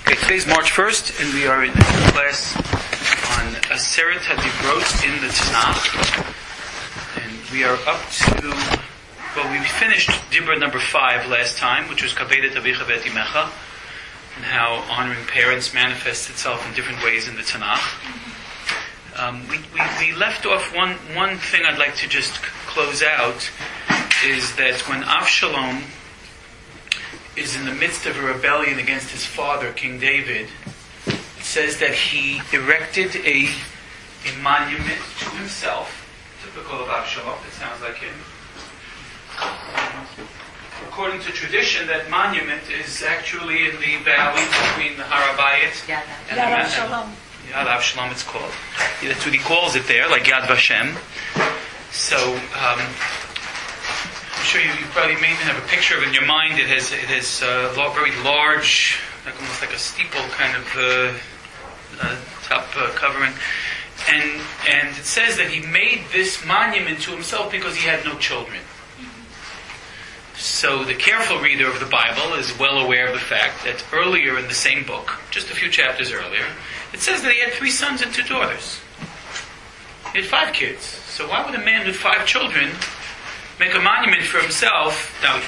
Okay, today's March 1st, and we are in a class on Aseret HaDibrot in the Tanakh. And we are up to, we finished Dibra number 5 last time, which was Kavedet Avicha V'et Imecha, and how honoring parents manifests itself in different ways in the Tanakh. We left off one thing I'd like to just close out, is that when Avshalom is in the midst of a rebellion against his father, King David, it says that he erected a monument to himself, typical of Avshalom, it sounds like him. According to tradition, that monument is actually in the valley between the Harabayit and Yad Avshalom. Yad Avshalom, it's called. That's what he calls it there, like Yad Vashem. So, I'm sure you probably may even have a picture of it in your mind. It has very large, like almost like a steeple kind of top covering. And it says that he made this monument to himself because he had no children. So the careful reader of the Bible is well aware of the fact that earlier in the same book, just a few chapters earlier, it says that he had 3 sons and 2 daughters. He had 5 kids. So why would a man with 5 children make a monument for himself? Now,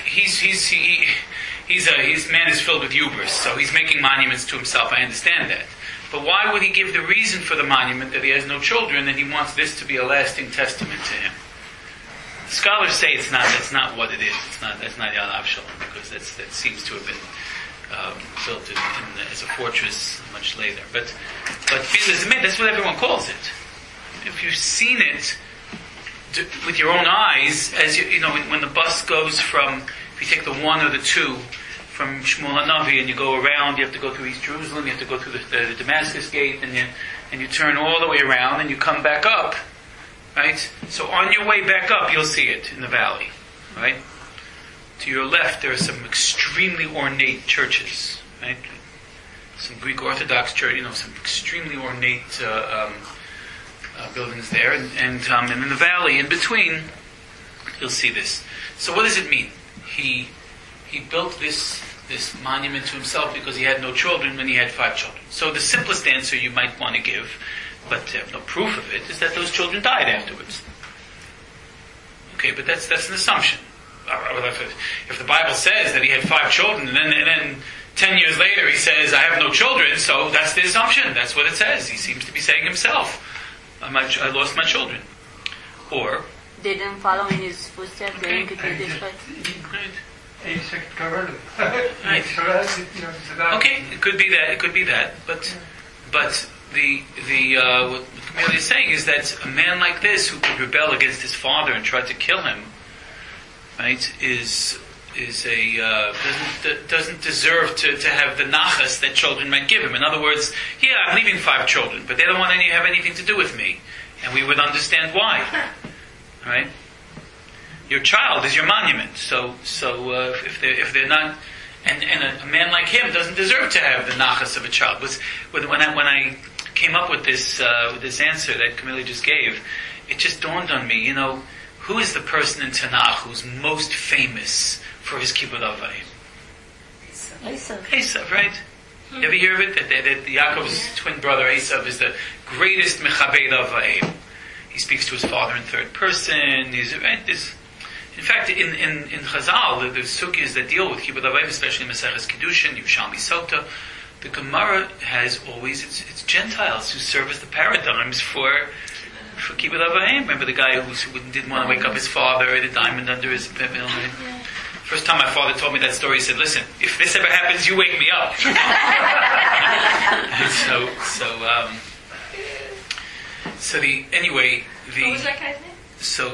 his man is filled with hubris, so he's making monuments to himself. I understand that. But why would he give the reason for the monument that he has no children and he wants this to be a lasting testament to him? Scholars say it's not. That's not what it is. That's not Yad Avshalom, because that seems to have been built as a fortress much later. But that's what everyone calls it. If you've seen it with your own eyes, as you know, when the bus goes from, if you take the 1 or the 2 from Shmuel HaNavi and you go around, you have to go through East Jerusalem, you have to go through the Damascus Gate, and you turn all the way around and you come back up, right? So on your way back up, you'll see it in the valley, right? To your left, there are some extremely ornate churches, right? Some Greek Orthodox church, some extremely ornate buildings there, and in the valley in between, you'll see this. So what does it mean? He built this monument to himself because he had no children when he had 5 children. So the simplest answer you might want to give, but have no proof of it, is that those children died afterwards. Okay, but that's an assumption. If the Bible says that he had 5 children, and then 10 years later he says, I have no children, so that's the assumption. That's what it says. He seems to be saying himself, I lost my children. Or They didn't follow in his footsteps. They didn't do this way. Right. Okay, it could be that. But the what Camille is saying is that a man like this who could rebel against his father and try to kill him, right, doesn't deserve to have the nachas that children might give him. In other words, I'm leaving 5 children, but they don't want to have anything to do with me, and we would understand why, right? Your child is your monument. So if they're not, and a man like him doesn't deserve to have the nachas of a child. When I came up with this answer that Camille just gave, it just dawned on me. Who is the person in Tanakh who's most famous for his kibbud avayim? Esav, right? You ever hear of it? That Yaakov's twin brother Esav is the greatest mechabed avayim. He speaks to his father in third person. In fact, in Chazal, the sugyas that deal with kibbud avayim, especially in Maseches Kiddushin, Yerushalmi Sota, the Gemara has always it's Gentiles who serve as the paradigms for kibbud avayim. Remember the guy who didn't want to wake up his father, the diamond under his bed. First time my father told me that story, he said, "Listen, if this ever happens, you wake me up." What was that guy's name? So,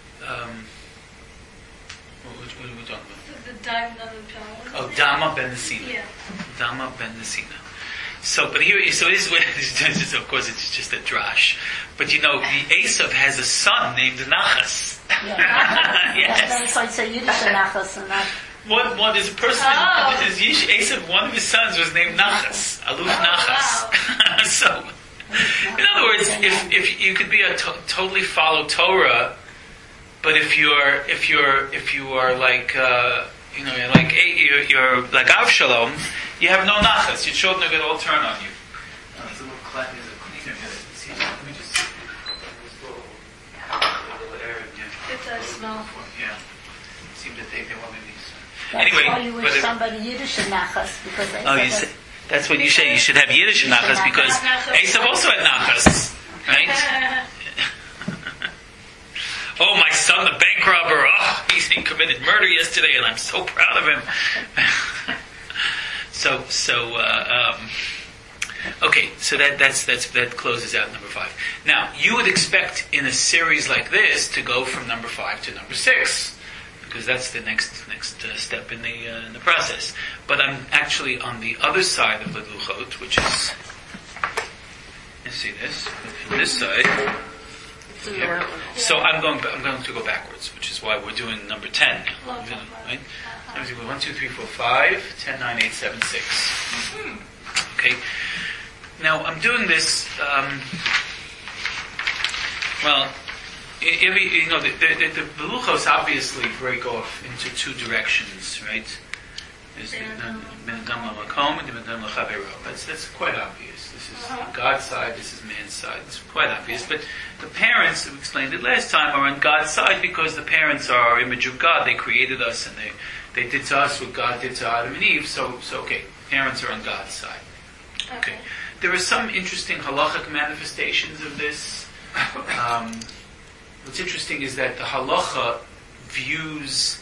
what are we talking about? The diamond under the pillow. Oh, Dama ben Nesina. Yeah. Dama ben Nesina. So this is where, of course, it's just a drash. But the Esav has a son named Nachas. Yeah. Yes. So it's a Yiddish Nachas and not. What is a person? Esav, one of his sons was named Nachas, Aluf Nachas. Wow. So, in other words, if you could be totally follow Torah, but if you are like you're like Avshalom, you have no nachas. Your children are going to all turn on you. There's a little cleaner here. See, let me just see. There's a little area here. It does smell. Yeah. It seemed that they wanted these. That's Anyway, why you wish somebody Yiddish and nachas, because they said that's what you say. You should have Yiddish nachas because Esav also had nachas, right? Oh, my son, the bank robber! Oh, he committed murder yesterday, and I'm so proud of him. Okay, so that closes out number 5. Now, you would expect in a series like this to go from number 5 to number 6, because that's the next step in the process. But I'm actually on the other side of the luchot, which is, you see this from this side. Here. So I'm going to go backwards, which is why we're doing number 10 now. Right? 1, 2, 3, 4, 5, 10, 9, 8, 7, 6. Okay. Now I'm doing this. The luchos obviously break off into 2 directions, right? There's the makom and the chavero. That's quite obvious. This is God's side, this is man's side. It's quite obvious. But the parents, we explained it last time, are on God's side because the parents are our image of God. They created us and they did to us what God did to Adam and Eve. So okay, parents are on God's side. Okay. There are some interesting halachic manifestations of this. What's interesting is that the halacha views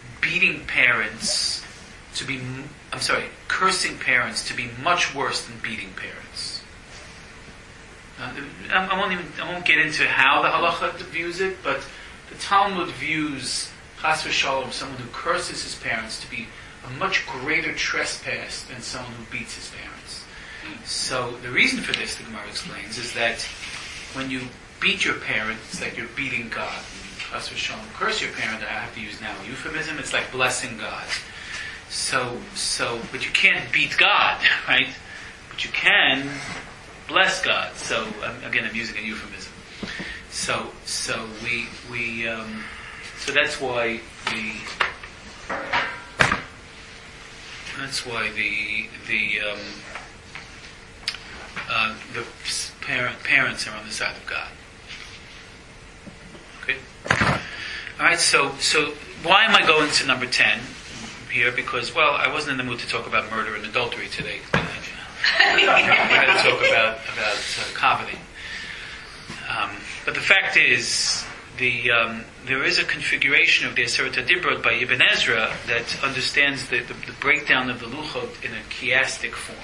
cursing parents to be much worse than beating parents. I won't get into how the halacha views it, but the Talmud views chas v'shalom, someone who curses his parents, to be a much greater trespass than someone who beats his parents. So the reason for this, the Gemara explains, is that when you beat your parent, it's like you're beating God. Chas v'shalom, curse your parent, I have to use now a euphemism, it's like blessing God. But you can't beat God, right? But you can bless God. So again, I'm using a euphemism. So that's why the parents are on the side of God. Okay. All right. So why am I going to number 10 here? Because I wasn't in the mood to talk about murder and adultery today. We had to talk about coveting. But the fact is, there is a configuration of the Aseret HaDibrot by Ibn Ezra that understands the breakdown of the luchot in a chiastic form.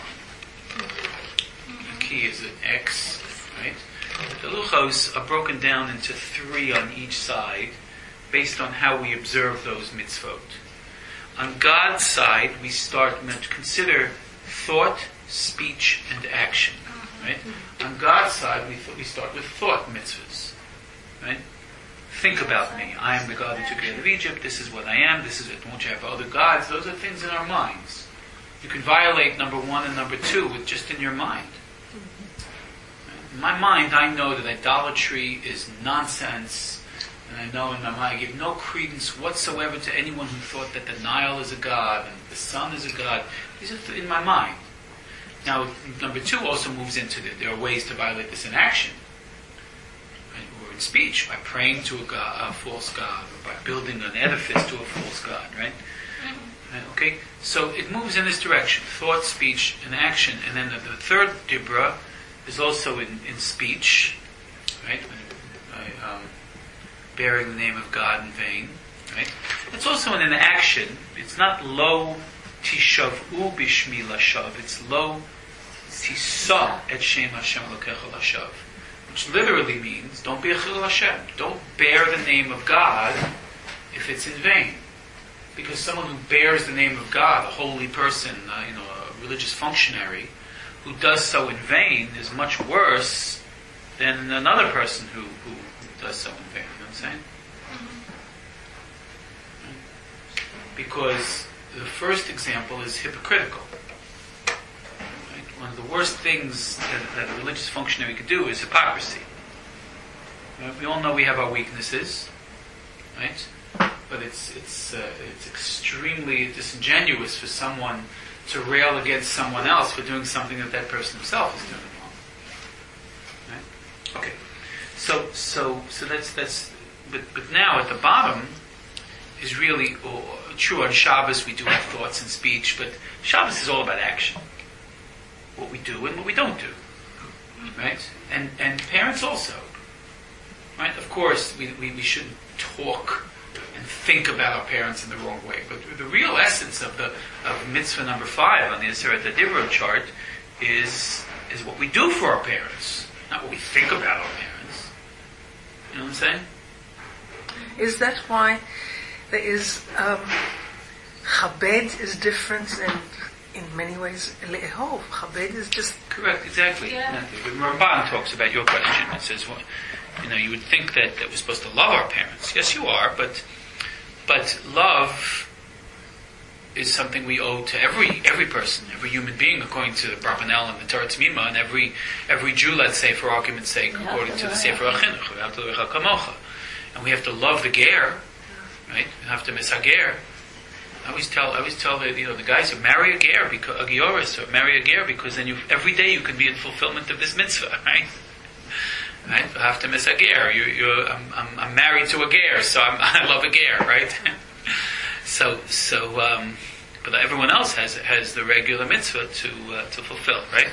The key is an X, right? The luchos are broken down into 3 on each side, based on how we observe those mitzvot. On God's side, we consider thought, speech, and action. Right? On God's side, we start with thought mitzvahs. Right? Think about me. I am the God that took you out of Egypt. This is what I am. This is it. Won't you have other gods? Those are things in our minds. You can violate number 1 and number 2 with just in your mind. Right? In my mind, I know that idolatry is nonsense. And I know in my mind, I give no credence whatsoever to anyone who thought that the Nile is a god and the sun is a god. These are in my mind. Now, number 2 also moves into there are ways to violate this in action. Right? Or in speech, by praying to a false god, or by building an edifice to a false god, right? Right? Okay? So it moves in this direction. Thought, speech, and action. And then the third dibra is also in speech, right? Bearing the name of God in vain, right? It's also in an action. It's not lo tishavu bishmi lashav. It's lo tisa et shem Hashem lokecha lashav, which literally means don't be a chilul Hashem. Don't bear the name of God if it's in vain, because someone who bears the name of God, a holy person, a religious functionary, who does so in vain is much worse than another person who does so in vain. Saying? Because the first example is hypocritical. Right? One of the worst things that a religious functionary could do is hypocrisy. Right? We all know we have our weaknesses, right? But it's extremely disingenuous for someone rail against someone else for doing something that person himself is doing wrong. Right? Okay. So that's. But now at the bottom is really true on Shabbos. We do have thoughts and speech, but Shabbos is all about action. What we do and what we don't do. Right? And parents also. Right? Of course, we shouldn't talk and think about our parents in the wrong way. But the real essence of mitzvah number 5 on the Aseret HaDibra chart is what we do for our parents, not what we think about our parents. You know what I'm saying? Is that why there is Chabed is different in many ways? Le'ehov, Chabed is just... Correct, exactly. Yeah. The Ramban talks about your question. It says, well, you would think that we're supposed to love our parents. Yes, you are, but love is something we owe to every person, every human being, according to the Barbanel and the Torah Tzmima, and every Jew, let's say, for argument's sake, according to the Sefer HaChinuch, and we have to love the ger, right? We have to misager. I always tell the guys who marry a ger, because a gioris, or marry a ger, because then every day you can be in fulfillment of this mitzvah, right? Right? You have to misager. I'm married to a ger, so I love a ger, right? But everyone else has the regular mitzvah to fulfill, right?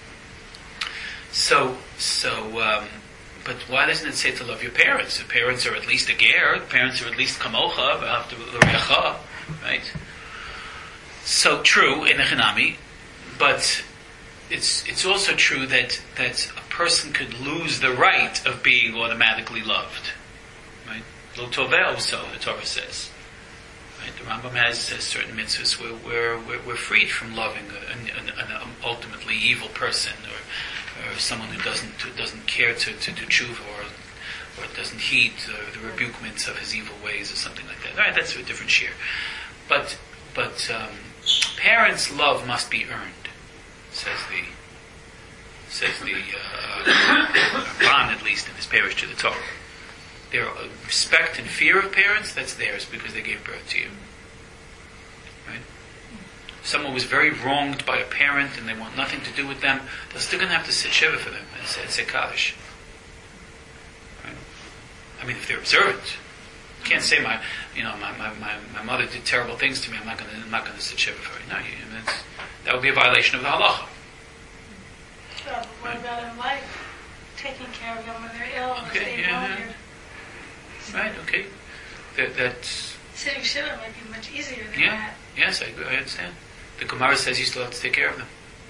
But why doesn't it say to love your parents? The parents are at least a ger. The parents are at least kamocha, after l'recha, right? So true in Echanami, but it's also true that a person could lose the right of being automatically loved, right? Lo tovel, so the Torah says. Right? The Rambam has certain mitzvahs where we're freed from loving an ultimately evil person, or someone who doesn't care to do tshuva, or doesn't heed the rebukements of his evil ways, or something like that. All right, that's a different share. But parents' love must be earned, says the Ran, at least in his parish to the Torah. Their respect and fear of parents, that's theirs because they gave birth to you. Right? Someone was very wronged by a parent and they want nothing to do with them, they're still going to have to sit shiva for them and say Kaddish. Right? I mean, if they're observant. You can't say my mother did terrible things to me, I'm not going to sit shiva for her. No, that would be a violation of the halacha. But what about in life? Taking care of them when they're ill and staying longer. Right, okay. That's... Sitting shiva might be much easier than that. Yes, I agree, I understand. The Gemara says you still have to take care of them.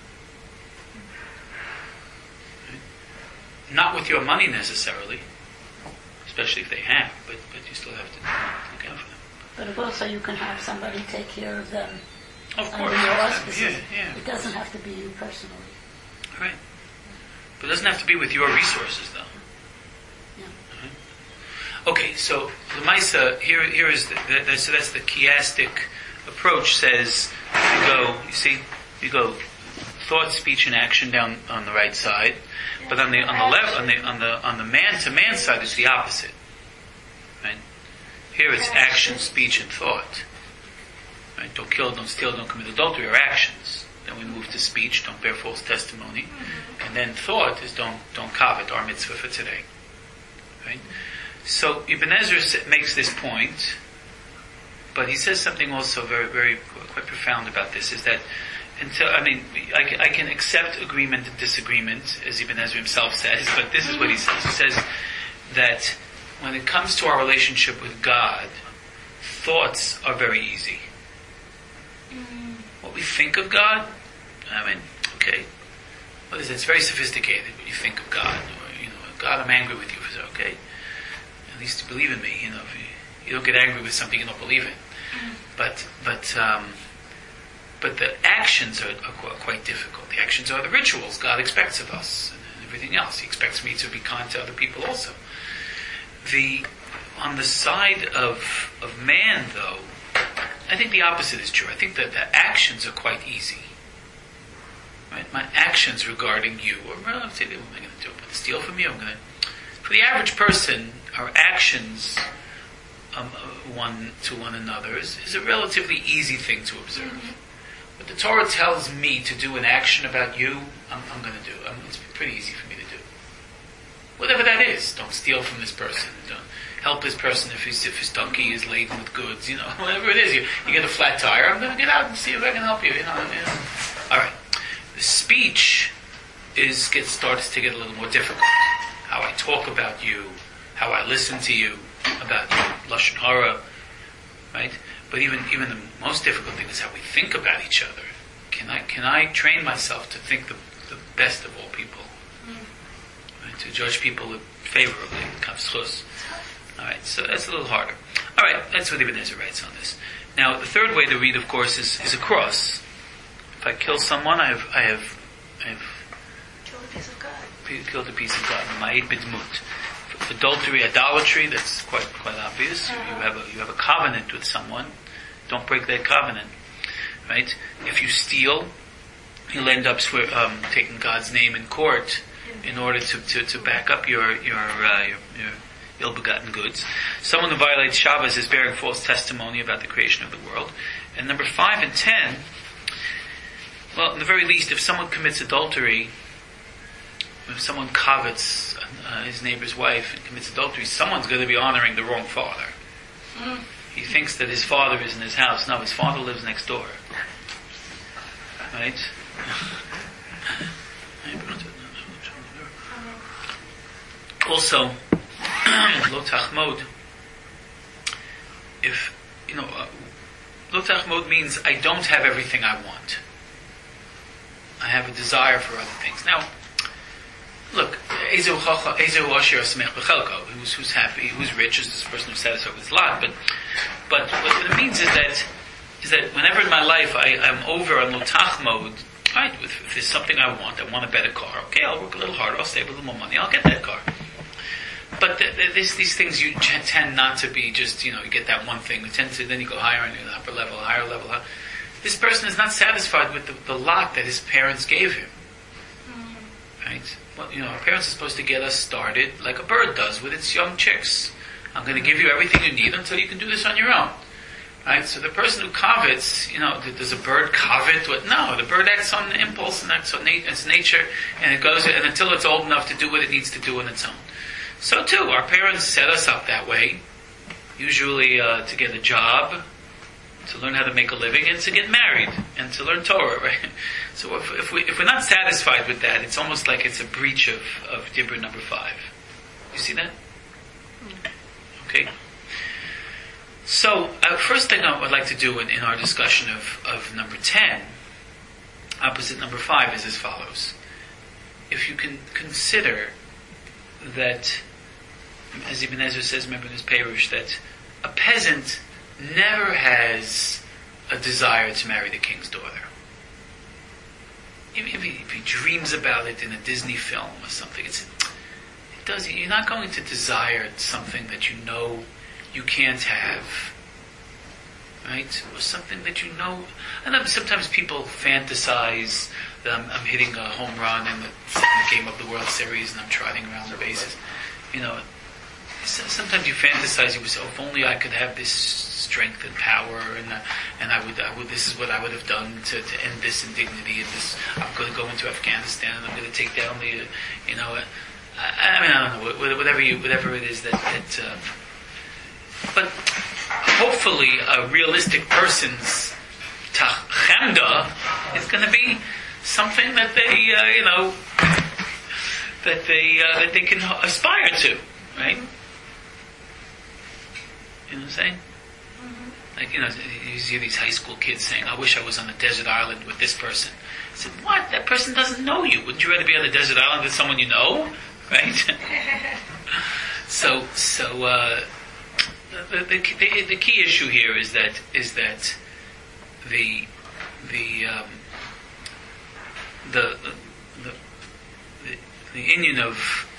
Right? Not with your money necessarily, especially if they have, but you still have to look out for them. But also you can have somebody take care of them. Of course. Under your auspices. Yeah. It doesn't have to be you personally. Right. But it doesn't have to be with your resources, though. Okay, so the Maisa, here is so that's the chiastic approach. Says you go thought, speech, and action down on the right side, but on the left, on the man to man side, it's the opposite. Right? Here it's action, speech, and thought. Right? Don't kill, don't steal, don't commit adultery, are actions. Then we move to speech, don't bear false testimony, and then thought is don't covet, our mitzvah for today. Right? So Ibn Ezra makes this point, but he says something also very, very quite profound about this. Is that I can accept agreement and disagreement, as Ibn Ezra himself says, but this is what he says. He says that when it comes to our relationship with God, thoughts are very easy. What we think of God, okay, what is it? It's very sophisticated when you think of God, or God, I'm angry with you. Okay. At least you believe in me, if you don't get angry with something you don't believe in. But the actions are quite difficult. The actions are the rituals God expects of us and everything else. He expects me to be kind to other people also. On the side of man, though, I think the opposite is true. I think that the actions are quite easy. Right? My actions regarding you, or what am I going to do? I'm going to steal from you. For the average person, our actions one to one another is a relatively easy thing to observe. What the Torah tells me to do an action about you, I'm going to do. It's pretty easy for me to do. Whatever that is. Don't steal from this person. Don't help this person if his donkey is laden with goods. Whatever it is. You get a flat tire. I'm going to get out and see if I can help you. All right. The speech starts to get a little more difficult. How I talk about you, how I listen to you, about you, lashon hara, right? But even the most difficult thing is how we think about each other. Can I train myself to think the best of all people, right? To judge people favorably, kavschus. All right, so that's a little harder. All right, that's what Ibn Ezra writes on this. Now, the third way to read, of course, is a cross. If I kill someone, I have Kill a piece of God. killed a piece of God. Ma'id b'dmut. Adultery, idolatry, that's quite obvious. You have a covenant with someone. Don't break that covenant, right? If you steal, you'll end up taking God's name in court in order to back up your ill-begotten goods. Someone who violates Shabbos is bearing false testimony about the creation of the world. And number 5 and 10, well, in the very least, if someone commits adultery, if someone covets his neighbor's wife and commits adultery, someone's going to be honoring the wrong father. He thinks that his father is in his house. No, his father lives next door. Right? Also, lo tachmod. If, lo tachmod means I don't have everything I want. I have a desire for other things. Now, look, who's happy, who's rich, is this person who's satisfied with his lot. But what it means is that whenever in my life I'm over on lotach mode, right? If there's something I want a better car. Okay, I'll work a little harder, I'll save a little more money, I'll get that car. But these things you tend not to be just, you get that one thing. Then you go higher and the upper level, higher level. This person is not satisfied with the lot that his parents gave him. Right? Well, our parents are supposed to get us started like a bird does with its young chicks. I'm going to give you everything you need until you can do this on your own. Right? So the person who covets, does a bird covet? No, the bird acts on impulse and acts on its nature, and it goes, and until it's old enough to do what it needs to do on its own. So too, our parents set us up that way, usually to get a job, to learn how to make a living, and to get married, and to learn Torah, right? So if we're not satisfied with that, it's almost like it's a breach of Dibur number 5. You see that? Okay. So, first thing I would like to do in our discussion of number 10, opposite number 5, is as follows. If you can consider that, as Ibn Ezra says, remember in his Perush, that a peasant never has a desire to marry the king's daughter. Even if he dreams about it in a Disney film or something, you're not going to desire something that you know you can't have, right? Or something that you know. I know sometimes people fantasize that I'm hitting a home run in the second game of the World Series and I'm trotting around the bases. Sometimes you fantasize yourself, if only I could have this strength and power, and I would. This is what I would have done to end this indignity. And this, I'm going to go into Afghanistan and I'm going to take down the, I don't know, whatever it is that. But hopefully, a realistic person's chemda is going to be something that they, that they can aspire to, right? You know what I'm saying? Like, you see these high school kids saying, I wish I was on a desert island with this person. I said, what? That person doesn't know you. Wouldn't you rather be on a desert island with someone you know? Right? So the key issue here is that the Indian of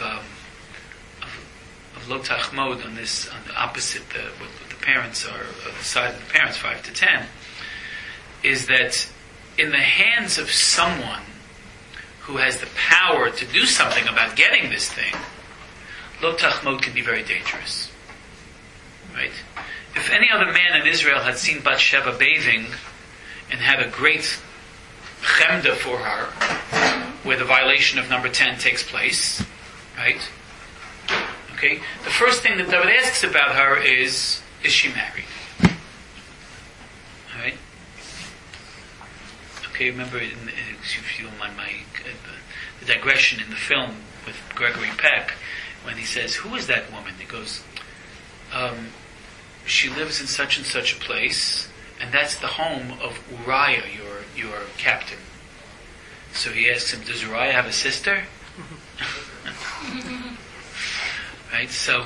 Lo Tachmod on the opposite, what the parents are, the side of the parents, 5 to 10, is that in the hands of someone who has the power to do something about getting this thing, Lo Tachmod can be very dangerous. Right? If any other man in Israel had seen Bathsheba bathing, and had a great chemda for her, where the violation of number 10 takes place, right? Okay? The first thing that David asks about her is she married? Alright? Okay, remember, if you don't mind the digression in the film with Gregory Peck, when he says, who is that woman? He goes, she lives in such and such a place, and that's the home of Uriah, your captain. So he asks him, does Uriah have a sister? Right? So,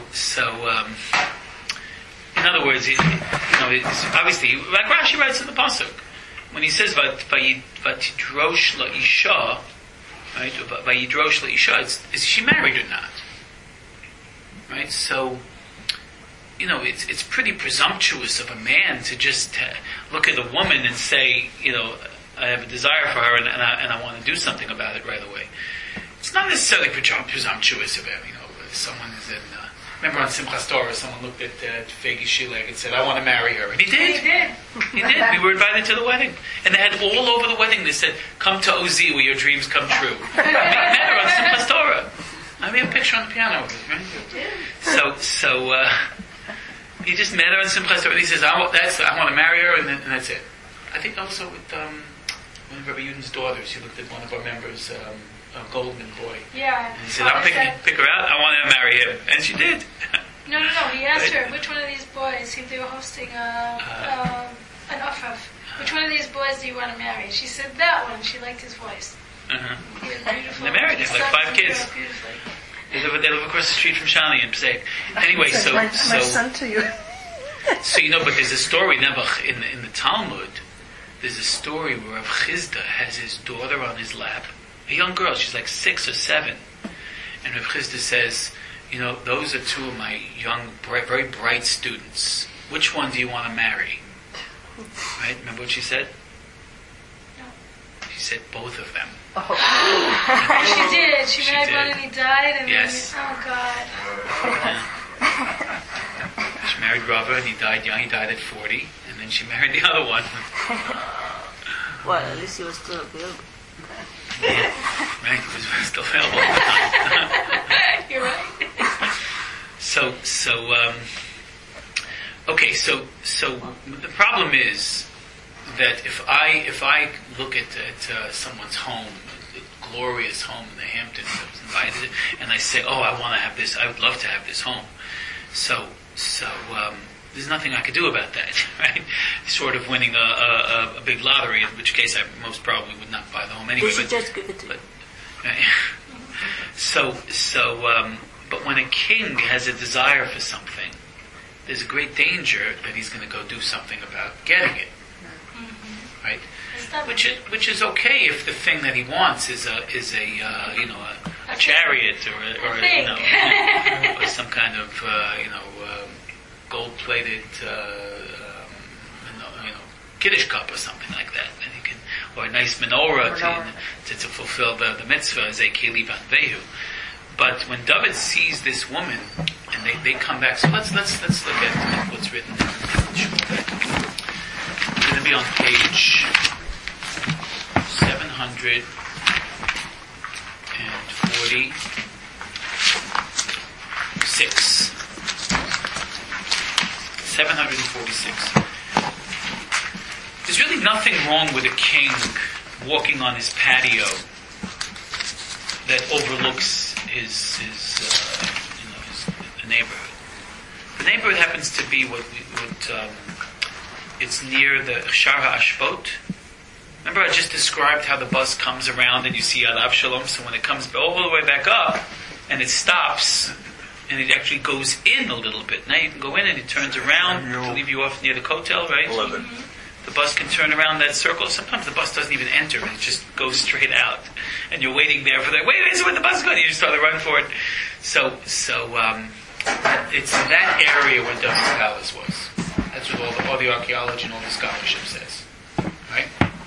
in other words, it's obviously, like Rashi writes in the pasuk, when he says "Vayidrosh la'isha," right? "Vayidrosh la'isha," is she married or not? Right? So, it's pretty presumptuous of a man to just look at a woman and say, I have a desire for her and I want to do something about it right away. It's not necessarily presumptuous of him. Someone is in. Remember on Simchas Torah, someone looked at Fegi Shileg and said, I want to marry her. And he did. He did. We were invited to the wedding. And they had all over the wedding, they said, come to OZ where your dreams come true. We met her on Simchas Torah. I have a picture on the piano of it, right? So he just met her on Simchas Torah and he says, I want to marry her, and that's it. I think also with one of Rabbi Yuden's daughters, he looked at one of our members, a Goldman boy. Yeah. And he said, I'll pick her out, I want to marry him. And she did. No. He asked her which one of these boys, if they were hosting an offer, which one of these boys do you want to marry? She said that one. She liked his voice. Uh-huh. He was beautiful. They married. They have like 5 kids. They live across the street from Shani in Pesach. Anyway, so my son to you. So but there's a story Nebuch in the Talmud. There's a story where Rav Chizda has his daughter on his lap, a young girl. She's like 6 or 7, and Rav Chizda says, those are 2 of my young, very bright students. Which one do you want to marry? Right? Remember what she said? No. She said both of them. Oh, she did. She married one and he died, and yes. then, oh God. She married Rava and he died young. He died at 40, and then she married the other one. Well, at least he was still available. Right, he was still available. You're right. Okay, so the problem is that if I look at someone's home, a glorious home in the Hamptons, I was invited, and I say, I want to have this, I would love to have this home. So there's nothing I could do about that, right? Short of winning a big lottery, in which case I most probably would not buy the home anyway. They should just give it to you. But when a king has a desire for something, there's a great danger that he's going to go do something about getting it, right? Which is okay if the thing that he wants is a chariot or some kind of gold-plated Kiddush cup or something like that, and he can, or a nice menorah to fulfill the mitzvah as a keli van vehu. But when David sees this woman, and they come back, so let's look at what's written. It's going to be on page 746. 746. There's really nothing wrong with a king walking on his patio that overlooks the neighborhood. The neighborhood happens to be it's near the Shar HaAshpot. Remember I just described how the bus comes around and you see Al Avshalom, so when it comes all the way back up and it stops and it actually goes in a little bit. Now you can go in and it turns around to leave you off near the Kotel, right? 11. The bus can turn around that circle. Sometimes the bus doesn't even enter and it just goes straight out. And you're waiting there for that. Wait, is it where the bus is going? You just start to run for it. So it's that area where David's palace was. That's what all the archaeology and all the scholarship says. Right?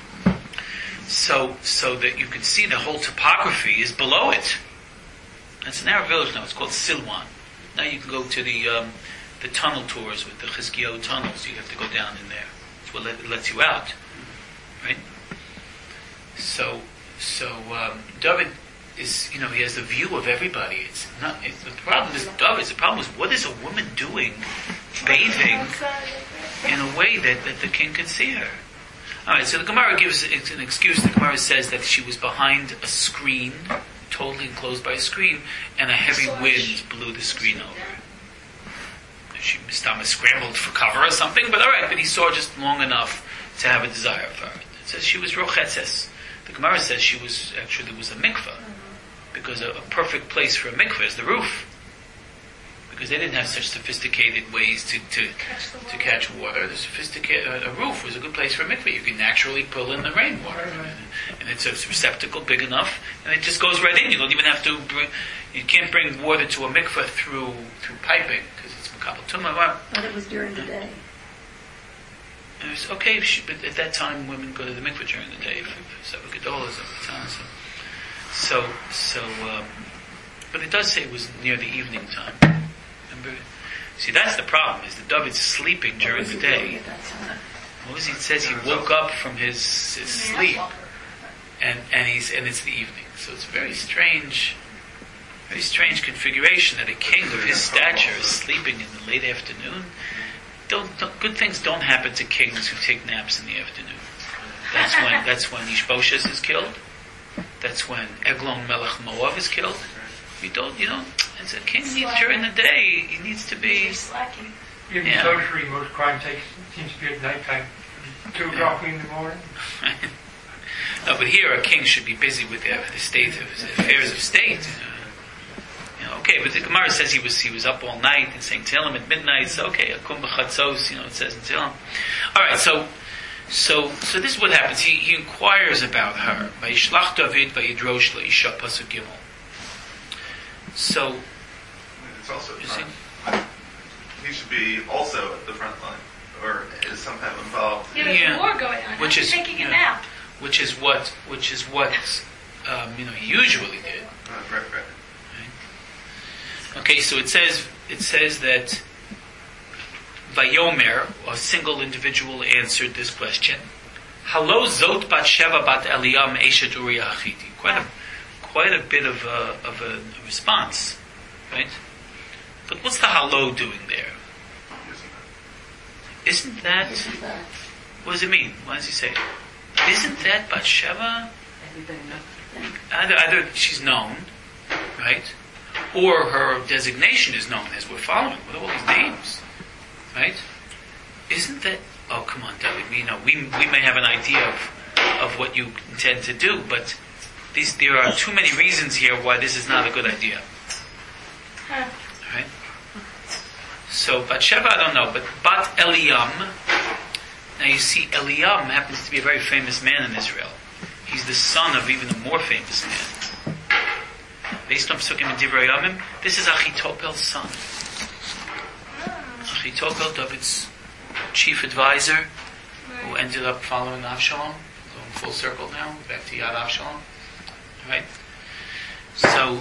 So that you can see the whole topography is below it. It's an Arab village now. It's called Silwan. Now you can go to the tunnel tours with the Chizkiyahu tunnels. You have to go down in there. That's what lets you out. right? So David is, he has the view of everybody. It's not. The problem is David. The problem is, what is a woman doing, bathing in a way that the king can see her? All right. So the Gemara gives an excuse. The Gemara says that she was behind a screen, totally enclosed by a screen, and a heavy wind blew the screen over. She scrambled for cover or something, but all right. But he saw just long enough to have a desire for her. It says she was rochetzes. The Gemara says she was actually, there was a mikveh, because a perfect place for a mikveh is the roof, because they didn't have such sophisticated ways to catch water. A roof was a good place for a mikveh. You can naturally pull in the rainwater, and it's a receptacle big enough, and it just goes right in. You don't even have to. You can't bring water to a mikveh through piping because it's makabel tumah. But it was during the day. And it was okay, but at that time women go to the mikveh during the day for seven gedolas at the time. But it does say it was near the evening time. Remember? See, that's the problem, is that David's sleeping during the day. What was he? It says he woke up from his sleep, and it's the evening. So it's a very strange configuration that a king of his stature is sleeping in the late afternoon. Good things don't happen to kings who take naps in the afternoon. That's when Ishbosheth is killed. That's when Eglon Melech Moav is killed. You don't. As a king needs during the day, he needs to be slacking. Even socially, most crime seems to be at nighttime. 2 o'clock in the morning. No, but here a king should be busy with the affairs of state. Okay, but the Gemara says he was up all night and saying Tehillim at midnight. So okay, akum b'chatzos, it says in Tehillim. All right, so this is what happens. He inquires about her. Vayishlach David vayidrosh leisha pasuk gimel. So it's also he should be also at the front line, or is somehow involved. Yeah, there's war going on. Which is taking a nap. Which is what he usually did. Right. Okay, so it says that Vayomer, a single individual, answered this question. Halo zot bat Sheva bat Eliam eshet Uriah Hachiti. Quite a bit of a response, right? But what's the halo doing there? Isn't that? What does it mean? What does he say? Isn't that Bathsheba? Either she's known, right? Or her designation is known as we're following. What are all these names? Right? Isn't that... Oh, come on, David. We may have an idea of what you intend to do, but there are too many reasons here why this is not a good idea. Right? So, Bathsheba, I don't know, but Bat Eliam... Now you see, Eliam happens to be a very famous man in Israel. He's the son of even a more famous man. Based on Psukim and Divrei Yamim, this is Achitophel's son. Achitophel, David's chief advisor, who ended up following Avshalom. Going full circle now, back to Yad Avshalom. Right? So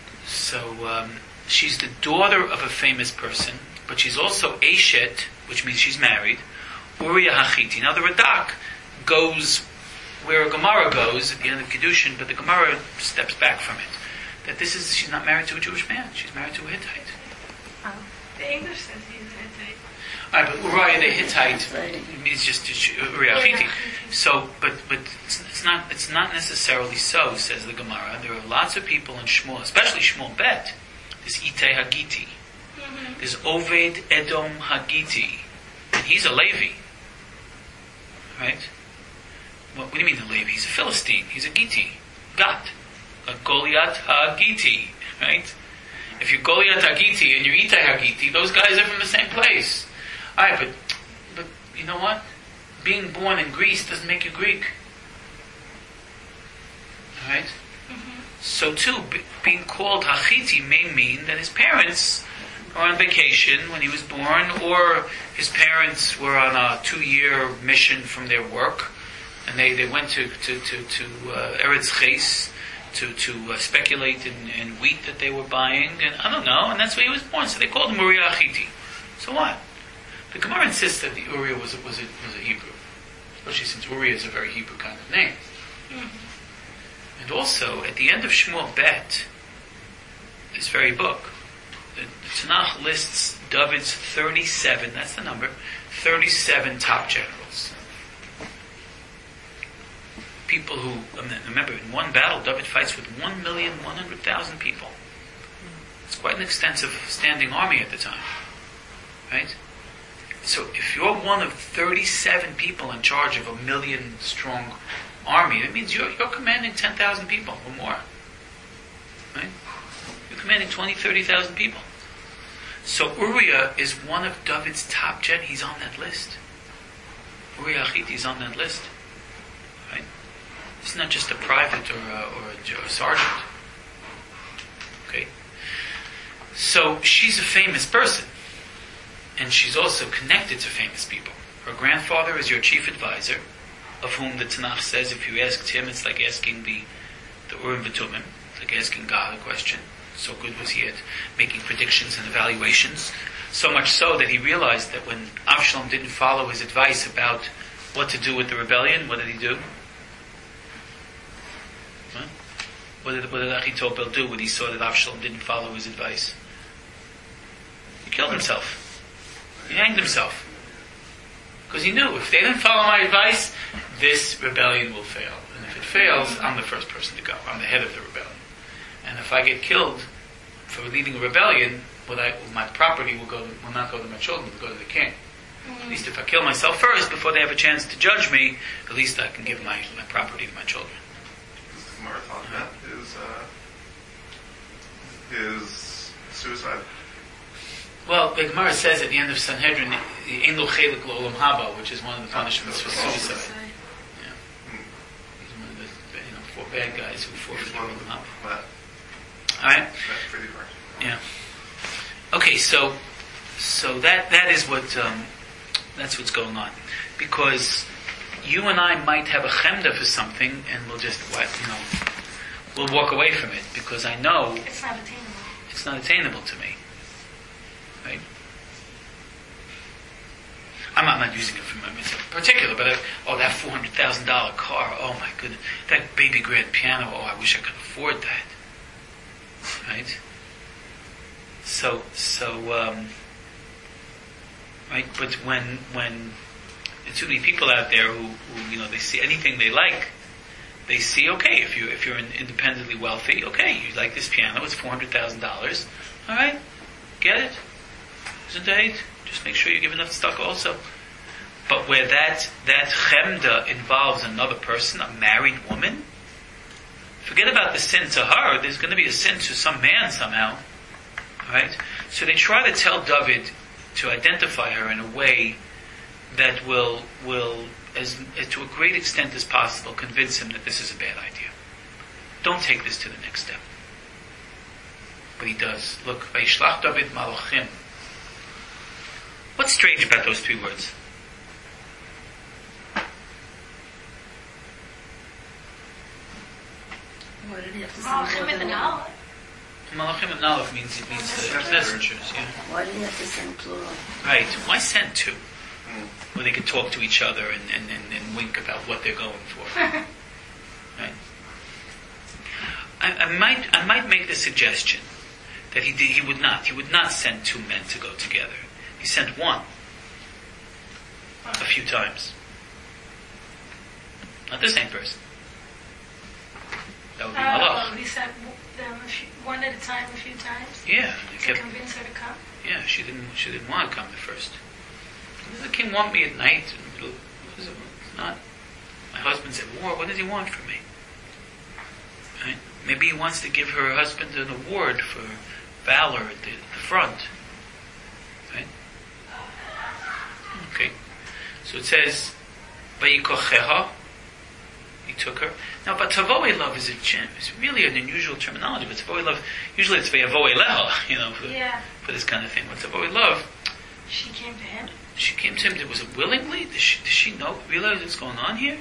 she's the daughter of a famous person, but she's also Eshet, which means she's married, Uriah Hachiti. Now the Radak goes where a Gemara goes at the end of Kedushin, but the Gemara steps back from it. That she's not married to a Jewish man, she's married to a Hittite. The English says he's a Hittite. All right, but Uriah the Hittite means just Uriah Hachiti. So, but it's not necessarily so, says the Gemara. There are lots of people in Shmuel, especially Shmuel Bet. There's Itay Hagiti. Mm-hmm. There's Oved Edom Hagiti. And he's a Levi. Right? What do you mean a Levi? He's a Philistine. He's a Giti. Gat. A Goliath Hagiti. Right? If you're Goliath Hagiti and you're Itay Hagiti, those guys are from the same place. Alright, but you know what? Being born in Greece doesn't make you Greek. Alright? Mm-hmm. So too, being called Hachiti may mean that his parents were on vacation when he was born, or his parents were on a 2-year mission from their work, and they went to Eretz Ches to speculate in wheat that they were buying, and I don't know, and that's where he was born. So they called him Uriah Hachiti. So what? The Gemara insists that the Uriah was a Hebrew. especially since Uriah is a very Hebrew kind of name. And also, at the end of Shmuel Bet, this very book, the Tanakh lists David's 37, that's the number, 37 top generals. People who, remember, in one battle, David fights with 1,100,000 people. It's quite an extensive standing army at the time. Right? So if you're one of 37 people in charge of 1 million strong army, that means you're commanding 10,000 people or more. Right? You're commanding 20, 30,000 people. So Uriah is one of David's top gen. He's on that list. Uriah Achiti is on that list. Right? It's not just a private or a sergeant. Okay? So she's a famous person. And she's also connected to famous people. Her grandfather is your chief advisor, of whom the Tanakh says if you asked him, it's like asking the Urim V'Tumim. It's like asking God a question. So good was he at making predictions and evaluations. So much so that he realized that when Avshalom didn't follow his advice about what to do with the rebellion, what did he do? Huh? What did Achitopel do when he saw that Avshalom didn't follow his advice? He killed himself. He hanged himself. Because he knew, if they didn't follow my advice, this rebellion will fail. And if it fails, I'm the first person to go. I'm the head of the rebellion. And if I get killed for leading a rebellion, my property will not go to my children, it will go to the king. At least if I kill myself first, before they have a chance to judge me, at least I can give my property to my children. This is Gemara talking about his suicide. Well, the Gemara says at the end of Sanhedrin, Ein lo chelik lo olam haba, which is one of the punishments for suicide. Yeah. He's one of the 4 bad guys who forfeit the olam haba. All right. That's pretty hard. Yeah. Okay, so that is what that's what's going on, because you and I might have a chemda for something, and we'll just we'll walk away from it because I know It's not attainable. it's not attainable to me. Right? I'm not using it for my mitzvah in particular, but that $400,000 car, oh my goodness, that baby grand piano, oh I wish I could afford that. Right? So, right? But when there's too many people out there who they see anything they like, they see, okay, if you're independently wealthy, okay, you like this piano, it's $400,000, all right, get it. Isn't that? Just make sure you give enough stock also. But where that chemda involves another person, a married woman, forget about the sin to her. There's going to be a sin to some man somehow, right? So they try to tell David to identify her in a way that will as to a great extent as possible, convince him that this is a bad idea. Don't take this to the next step. But he does. Look, Vayishlach David Malachim. What's strange about those 3 words? What did he have to Malachim say? in the Nala. Malachim and Nalef means the messengers, yeah. Why did he have to send plural? Right. Why send 2? Where they could talk to each other and wink about what they're going for. Right? I might make the suggestion that he would not send 2 men to go together. He sent 1 a few times. Not the same person. That would be malach. He sent them one at a time a few times Yeah. to convince her to come. Yeah, she didn't want to come at first. The king want me at night. What is it? It's not. My husband's at war. What does he want from me? Right? Maybe he wants to give her husband an award for valor at the front. Right? Okay. So it says, "Vayikocheha." He took her. Now, but tavoi love is it's really an unusual terminology. But tavoi love, usually it's vayavoi leha, for this kind of thing. But tavoi love, She came to him. she came to him. Was it willingly? Does she realize what's going on here?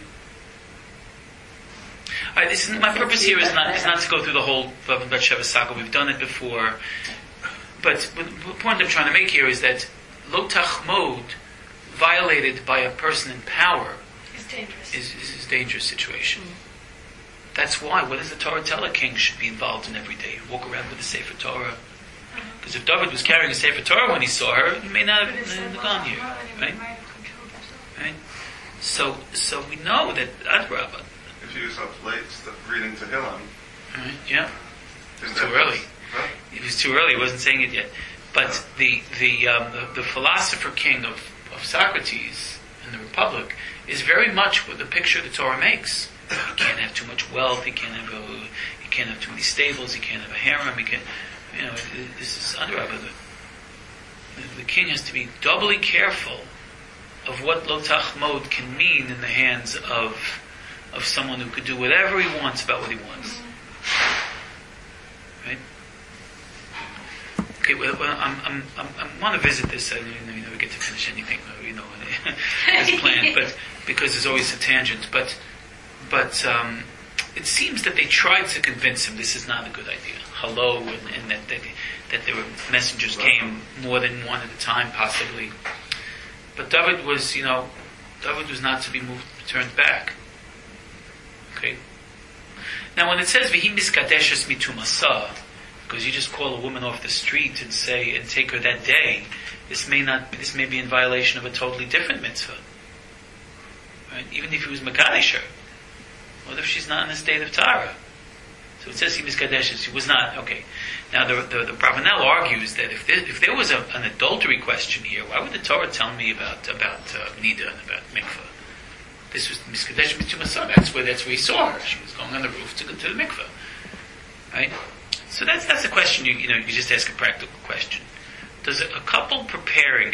All right. My purpose here is not to go through the whole Vav and Bathsheba saga. We've done it before. But the point I'm trying to make here is that lo tachmod, violated by a person in power, dangerous. is a dangerous situation. That's why. What does the Torah tell a king should be involved in every day? Walk around with a Sefer Torah. Because if David was carrying a Sefer Torah when he saw her, he may not have gone here, right? Right. So we know that Adrabah. If he was up late reading Tehillim. Right. Yeah. It was too early. Huh? It was too early. He wasn't saying it yet. But the philosopher king of Socrates in the Republic is very much what the picture the Torah makes. He can't have too much wealth. He can't have too many stables. He can't have a harem. He can't. This is Adrabah. The king has to be doubly careful of what lo tachmod can mean in the hands of someone who could do whatever he wants about what he wants. Right? Okay. Well, I want to visit this. You never get to finish anything, as planned. But because there's always a tangent. But it seems that they tried to convince him this is not a good idea. Hello, and that there were messengers came more than one at a time, possibly. But David was not to be turned back. Okay. Now, when it says "V'hi miskadeshes mitumasa," because you just call a woman off the street and take her that day, this may be in violation of a totally different mitzvah. Right? Even if he was mekadesh her. What if she's not in a state of Tara? So it says he miskadeshes. He was not. Okay. Now the Bravanel argues that if there was an adultery question here, why would the Torah tell me about Nida and about mikveh? This was miskadesh mitzvah. That's where he saw her. She was going on the roof to the mikveh. Right. So that's a question. You just ask a practical question. Does a couple preparing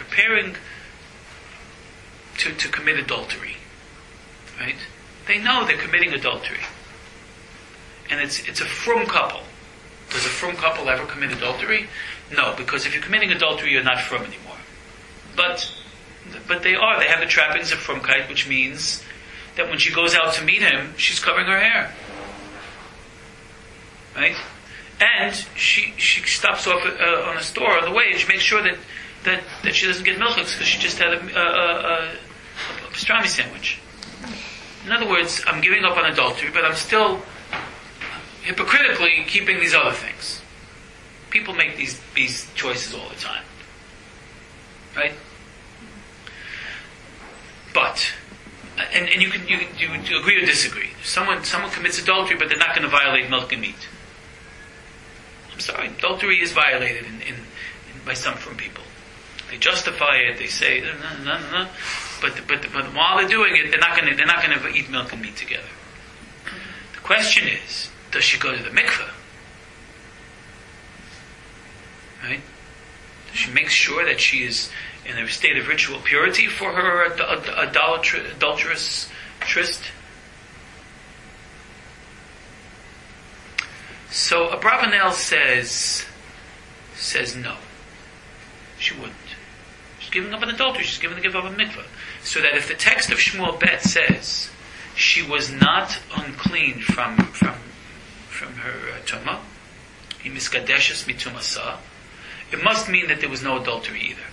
to commit adultery, right? They know they're committing adultery. And it's a frum couple. Does a frum couple ever commit adultery? No, because if you're committing adultery, you're not frum anymore. But they are. They have the trappings of frumkeit, which means that when she goes out to meet him, she's covering her hair. Right? And she stops off on a store on the way, and she makes sure that she doesn't get milchiks because she just had a pastrami sandwich. In other words, I'm giving up on adultery, but I'm still hypocritically keeping these other things. People make these choices all the time. Right? But, and you agree or disagree. Someone commits adultery, but they're not going to violate milk and meat. I'm sorry, adultery is violated by some from people. They justify it. They say no. But while they're doing it, they're not going to eat milk and meat together. The question is, does she go to the mikveh? Right? Does she make sure that she is in a state of ritual purity for her adulterous tryst? So Abravanel says no. She wouldn't. She's giving up an adultery. She's giving up a mikveh. So that if the text of Shmuel Bet says she was not unclean from her tumah, he miskadeshes mitumasa, it must mean that there was no adultery either.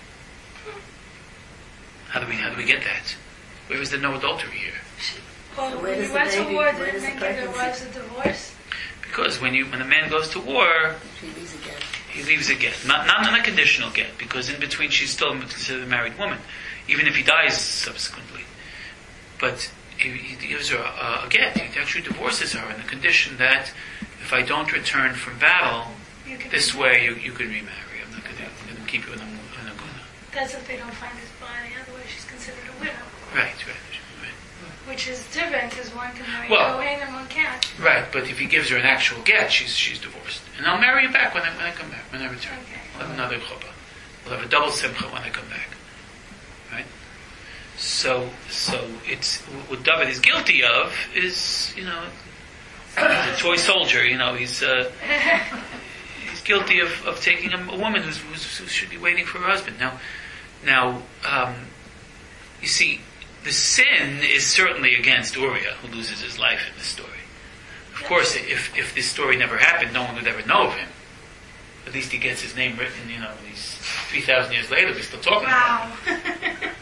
How do we get that? Where is there no adultery here? Well, when he went to war, didn't think there was a divorce? Because when a man goes to war, he leaves again. Not on a conditional get, because in between she's still considered a married woman, even if he dies subsequently. But he gives her a get. He actually divorces her on the condition that if I don't return from battle, this way you can remarry. I'm not going to keep you in a guna. That's if they don't find his body. Otherwise, she's considered a widow. Right. Which is different because one can marry a Kohen and one can't. Right, but if he gives her an actual get, she's divorced. And I'll marry you back when I come back, when I return. Okay. We'll have another chuppah. We'll have a double simcha when I come back. Right? So it's what David is guilty of is, he's a toy soldier. He's guilty of taking a woman who should be waiting for her husband. Now, you see, the sin is certainly against Uriah, who loses his life in this story. Of course, if this story never happened, no one would ever know of him. At least he gets his name written, these 3,000 years later, we're still talking about him. Right?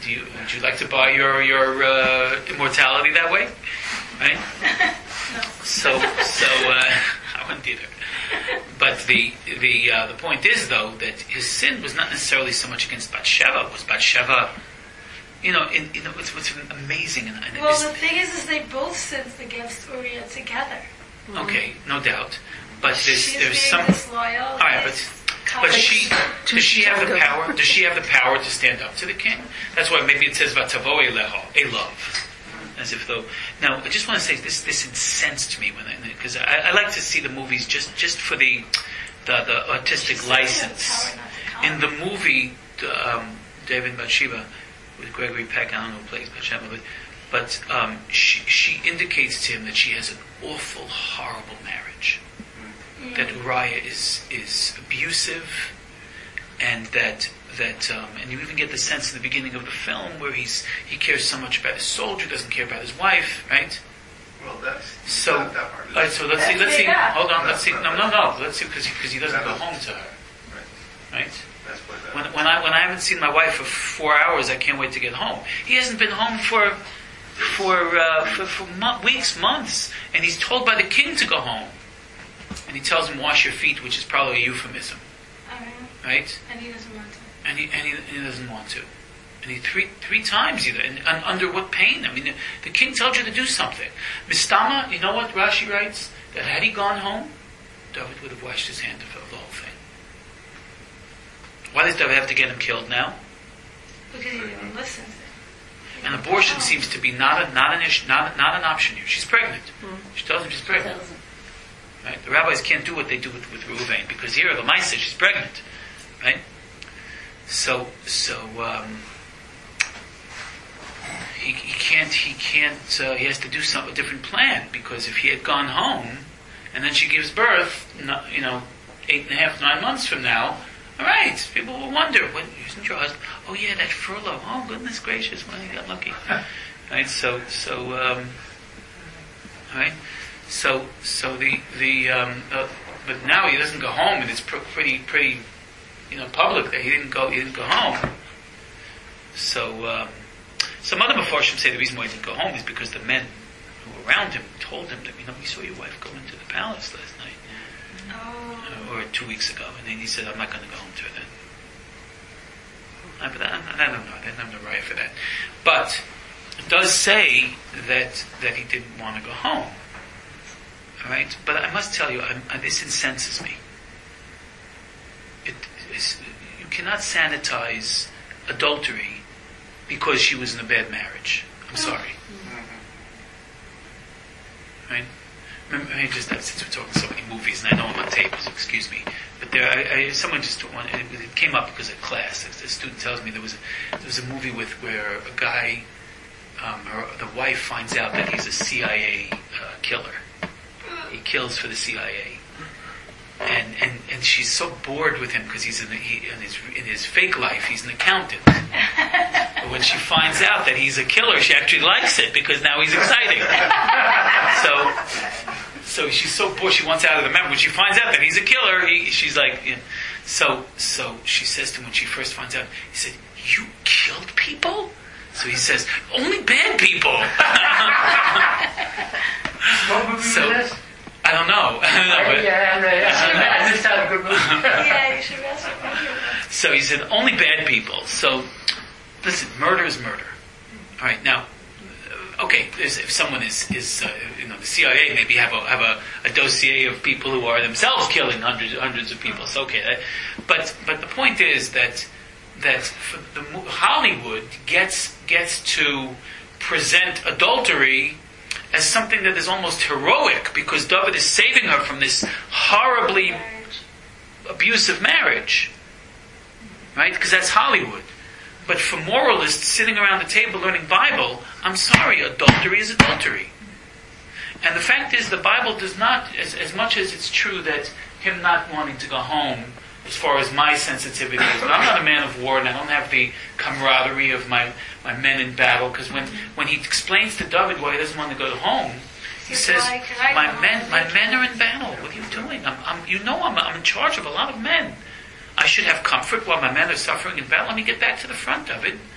would you like to buy your immortality that way? Right? No. So I wouldn't either. But the point is, though, that his sin was not necessarily so much against Bathsheba. It was Bathsheba, what's amazing. And Well, the thing is they both sinned against Uriah together. okay, no doubt. But She's there's being some. disloyal. All right, but does she have the power? Does she have the power to stand up to the king? That's why maybe it says Vatavo Eleho, a love, as if though. Now, I just want to say this incensed me because I like to see the movies just for the artistic license. In the movie David and Bathsheba with Gregory Peck, I don't know who plays Bathsheba, but she indicates to him that she has an awful, horrible marriage. That Uriah is abusive, and that and you even get the sense in the beginning of the film where he cares so much about his soldier, doesn't care about his wife, right? Well, that's So, not that part. all right, so let's see. Hold on, let's see. No. Let's see, because he doesn't go home to her, right? That's what that When I haven't seen my wife for 4 hours, I can't wait to get home. He hasn't been home for weeks, months, and he's told by the king to go home. And he tells him, wash your feet, which is probably a euphemism, right? And he doesn't want to. And he doesn't want to. And he three times either. And under what pain? I mean, the king tells you to do something. Mistama, you know what Rashi writes? That had he gone home, David would have washed his hand of the whole thing. Why does David have to get him killed now? Because he didn't listen. And abortion seems to be not an option here. She's pregnant. She tells him she's pregnant. Right? The rabbis can't do what they do with Reuven because here, the Lamaisa, she's pregnant, right? So he can't. He has to do a different plan because if he had gone home and then she gives birth, 8.5, 9 months from now, all right, people will wonder, what isn't your husband? Oh yeah, that furlough. Oh goodness gracious, when he got lucky, right? All right. So but now he doesn't go home, and it's pretty, public that he didn't go home. So some other Mefarshim say the reason why he didn't go home is because the men who were around him told him that we saw your wife go into the palace last night, or 2 weeks ago, and then he said, I'm not going to go home to her then. But I don't know. I didn't have the right for that. But it does say that he didn't want to go home. All right, but I must tell you, this incenses me. You cannot sanitize adultery because she was in a bad marriage. I'm sorry. Right? Since we're talking so many movies, and I know I'm on tape, so excuse me, but someone just it came up because of class. A student tells me there was a movie where a guy, the wife finds out that he's a CIA killer. He kills for the CIA, and she's so bored with him because he's in his fake life he's an accountant. But when she finds out that he's a killer, she actually likes it because now he's exciting. So she's so bored she wants out of the memory. When she finds out that he's a killer, she's like, so she says to him when she first finds out, he said, "You killed people?" So he says, "Only bad people." What movie was this? I don't know. I missed out a good movie. Yeah, you should ask him. So he said, only bad people. So, listen, murder is murder. All right, now, okay, if someone is the CIA maybe have a dossier of people who are themselves killing hundreds of people. So okay, but the point is that Hollywood gets to present adultery as something that is almost heroic because David is saving her from this horribly abusive marriage. Right? Because that's Hollywood. But for moralists sitting around the table learning Bible, I'm sorry, adultery is adultery. And the fact is the Bible does not, as much as it's true that him not wanting to go home, as far as my sensitivity is, but I'm not a man of war and I don't have the camaraderie of my men in battle, because when he explains to David why he doesn't want to go home, he says, my men are in battle. What are you doing? I'm in charge of a lot of men. I should have comfort while my men are suffering in battle. Let me get back to the front of it.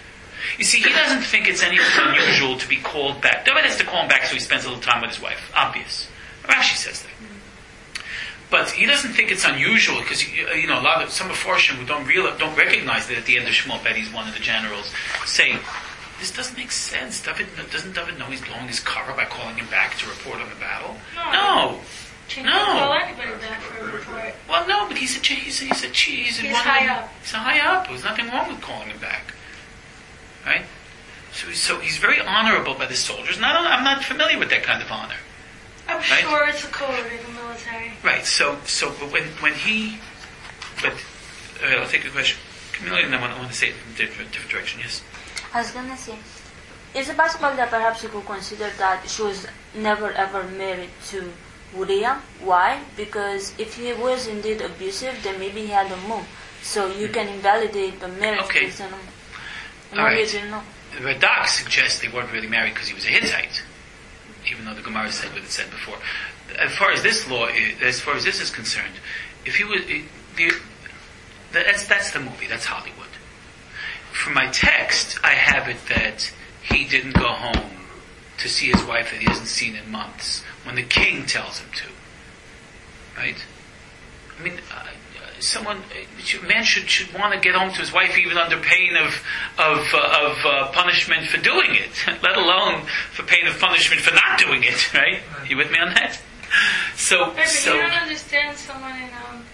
You see, he doesn't think it's anything unusual to be called back. David has to call him back so he spends a little time with his wife. Obvious. Rashi says that. But he doesn't think it's unusual because a lot of some of Farshim who don't recognize that at the end of Shmuel Bet he's one of the generals say this doesn't make sense. Doesn't David know he's blowing his cover by calling him back to report on the battle? No. She didn't call anybody back for a report. Well, no, but he's high up. He's high up. There's nothing wrong with calling him back, right? So he's very honorable by the soldiers. And I'm not familiar with that kind of honor. I'm sure it's a code in the military. Right. But when he, I'll take a question. Camilla, and I want to say it in a different direction. Yes. I was gonna say, is it possible that perhaps you could consider that she was never ever married to Uriah? Why? Because if he was indeed abusive, then maybe he had a move. So you can invalidate the marriage. Okay. All right. You didn't know. The Radak suggests they weren't really married because he was a Hittite, even though the Gemara said what it said before. As far as this is concerned, if he was, that's the movie. That's Hollywood. From my text, I have it that he didn't go home to see his wife that he hasn't seen in months when the king tells him to. Right? I mean, a man should want to get home to his wife even under pain of punishment for doing it, let alone for pain of punishment for not doing it. Right? You with me on that? So you don't understand someone in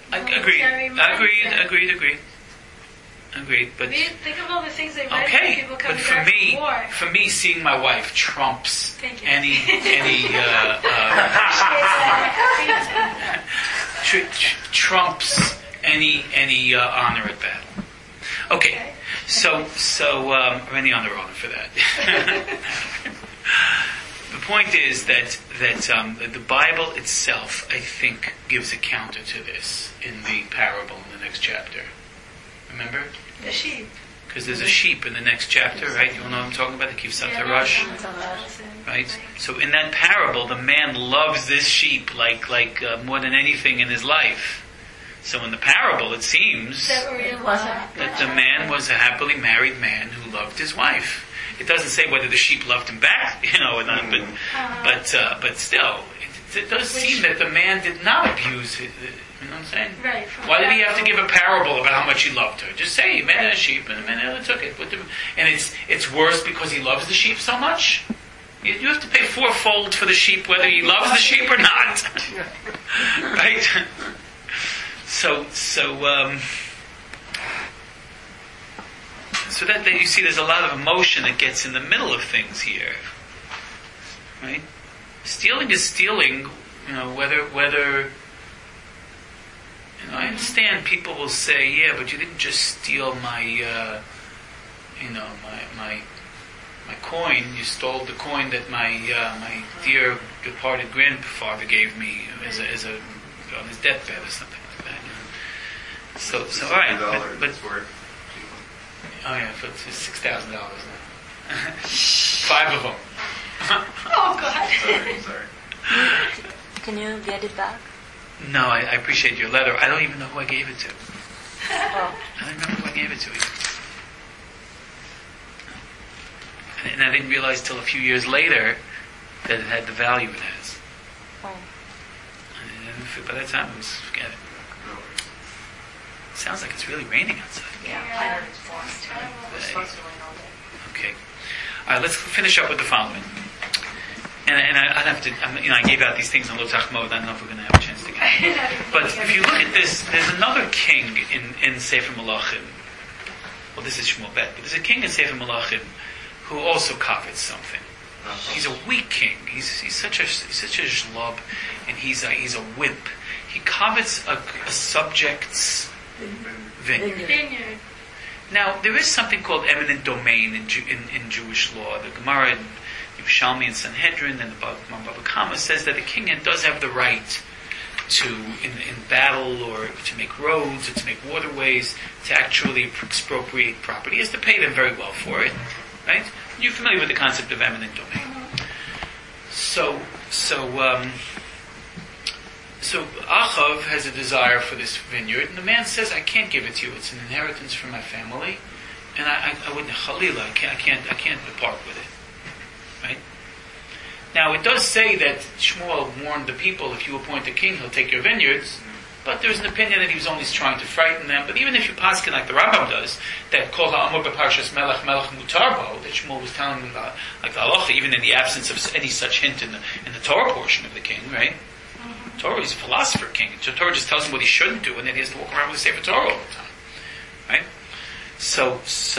Agreed. But think of all the things they write okay, people coming but back from war. for me, seeing my wife trumps any trumps any honor at battle. Okay. So or any honor for that. The point is that the Bible itself, I think, gives a counter to this in the parable in the next chapter. Remember? The sheep. Because there's a sheep in the next chapter, right? You know what I'm talking about? The Kivsat HaRash. Right? So in that parable, the man loves this sheep like more than anything in his life. So in the parable, it seems that the man was a happily married man who loved his wife. It doesn't say whether the sheep loved him back, or not, but still, it does seem that the man did not abuse it. You know what I'm saying? Right. Why did he have to give a parable about how much he loved her? Just say he met a sheep and the man took it. And it's worse because he loves the sheep so much? You have to pay fourfold for the sheep whether he loves the sheep or not. Right? So that you see there's a lot of emotion that gets in the middle of things here. Right? Stealing is stealing, whether I understand people will say, yeah, but you didn't just steal my coin. You stole the coin that my dear departed grandfather gave me as on his deathbed or something like that. So all right, but oh yeah, for $6,000 now. 5 of them. Oh God. Sorry. Can you get it back? No, I appreciate your letter. I don't even know who I gave it to. Oh. I don't remember who I gave it to either. And I didn't realize till a few years later that it had the value it has. Oh. And by that time, it was forget it. It sounds like it's really raining outside. Yeah. It's terrible. It's supposed to rain all day. Okay. All right, let's finish up with the following. And I'd have to, I gave out these things in Lotach mode. I don't know if we're going to have a chance to get it. But if you look at this, there's another king in Sefer Malachim. Well, this is Shmuel Bet, but there's a king in Sefer Malachim who also covets something. He's a weak king. He's such a zlob, and he's a wimp. He covets a subject's vineyard. Now, there is something called eminent domain in Jewish law. The Gemara in Yerushalmi and Sanhedrin and the Baba Kama says that the king does have the right to, in battle or to make roads or to make waterways, to actually expropriate property. He has to pay them very well for it. Right? You're familiar with the concept of eminent domain. So Achav has a desire for this vineyard, and the man says, I can't give it to you. It's an inheritance from my family. And I wouldn't, Chalila, I can't depart with it. Right? Now, it does say that Shmuel warned the people, if you appoint a king, he'll take your vineyards. But there's an opinion that he was only trying to frighten them. But even if you paskin like the Rambam does, that Kol ha'amur beparshas melech mutarbo, that Shmuel was telling them about, like the halacha, even in the absence of any such hint in the Torah portion of the king, right? Torah is a philosopher king. The Torah just tells him what he shouldn't do, and then he has to walk around with a Sefer Torah all the time, right? So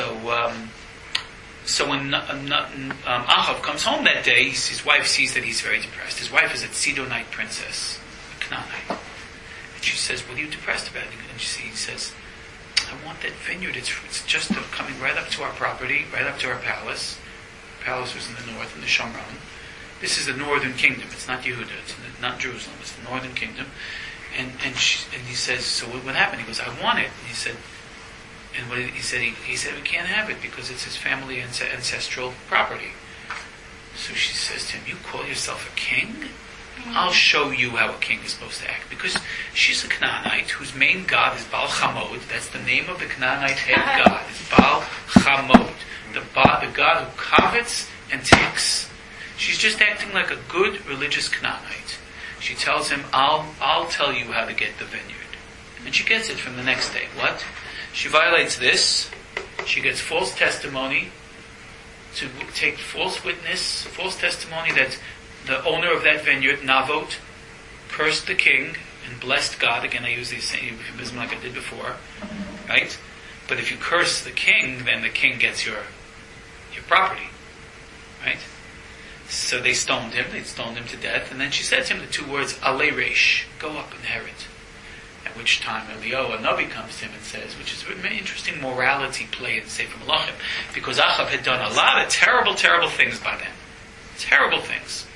when Achav comes home that day, his wife sees that he's very depressed. His wife is a Sidonite princess, a Canaanite. And she says, what are you depressed about? And he says, I want that vineyard. It's just coming right up to our property, right up to our palace. The palace was in the north, in the Shomron. This is the northern kingdom. It's not Yehuda. It's not Jerusalem. It's the northern kingdom. And he says, so what happened? He goes, I want it. And he said, he said we can't have it because it's his family ancestral property. So she says to him, you call yourself a king? I'll show you how a king is supposed to act. Because she's a Canaanite whose main god is Baal Chamod. That's the name of the Canaanite head god. It's Baal Chamod. The god who covets and takes. She's just acting like a good religious Canaanite. She tells him, I'll tell you how to get the vineyard. And she gets it from the next day. What? She violates this. She gets false testimony to take false witness, false testimony that the owner of that vineyard, Navot, cursed the king and blessed God. Again, I use the same euphemism like I did before, right? But if you curse the king, then the king gets your property, right? So they stoned him. They stoned him to death. And then she said to him the two words, Alei Reish, go up, inherit. At which time Eliyahu, a Navi, comes to him and says, which is a very interesting morality play in Sefer Melachim, because Achav had done a lot of terrible, terrible things by then. Terrible things.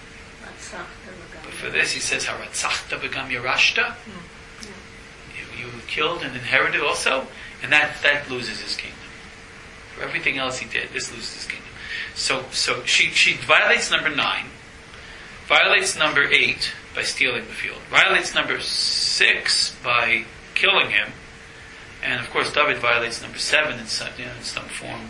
But for this he says, Haratzachta begam Yerashta. You killed and inherited also, and that loses his kingdom. For everything else he did, this loses his kingdom. So she violates number 9, violates number 8 by stealing the field, violates number 6 by killing him, and of course David violates number 7 in some form,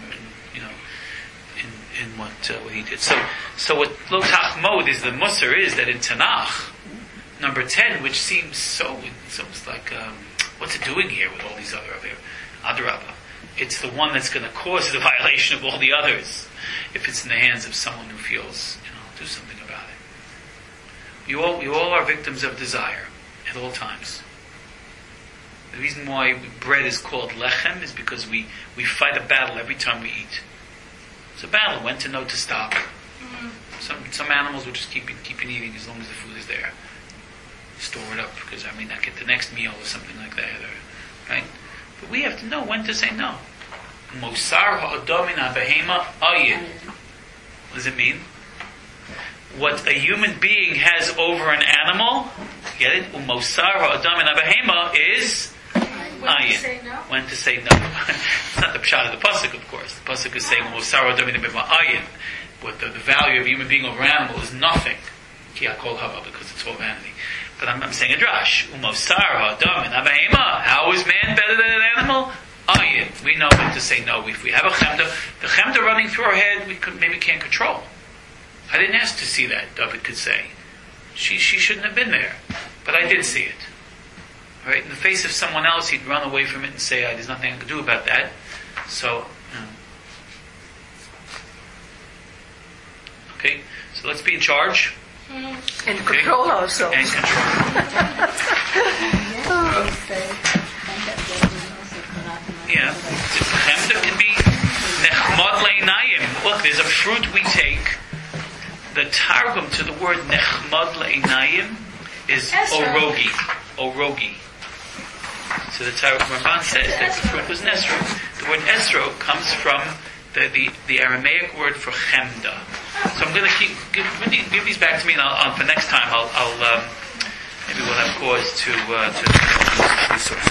in what he did. So what Lo Tachmod is the Musar is that in Tanakh, number 10, which seems it's almost like what's it doing here with all these other Adarabah? It's the one that's going to cause the violation of all the others. If it's in the hands of someone who feels, do something about it. You all are victims of desire at all times. The reason why bread is called lechem is because we fight a battle every time we eat. It's a battle. When to know to stop. Some animals will just keep eating as long as the food is there. Store it up because I may not get the next meal or something like that. Right? But we have to know when to say no. Mosar ha'adam min ha'behema ayin. What does it mean? What a human being has over an animal, get it? Mosar ha'adam min ha'behema is ayin. When to say no. It's not the pshat of the pasuk, of course. The pasuk is saying Mosar ha'adam min ha'behema ayin. But the value of a human being over an animal is nothing. Ki hakol hava, because it's all vanity. But I'm saying a drash. Umosar ha'adam min ha'behema. How is man better than an animal? Ayin. We know when to say no. If we have a chemda, the chemda running through our head, we maybe can't control. I didn't ask to see that, David could say. She shouldn't have been there. But I did see it. Right? In the face of someone else, he'd run away from it and say, there's nothing I can do about that. So, okay. So let's be in charge. And control ourselves. And control. Yeah, chemda can be nechmad le'inayim. Look, there's a fruit we take. The targum to the word nechmad le'inayim is orogi. Orogi. So the targum Ramban says that the fruit was nesro. The word nesro comes from the Aramaic word for chemda. So I'm going to give these back to me, and for next time I'll maybe we'll have cause to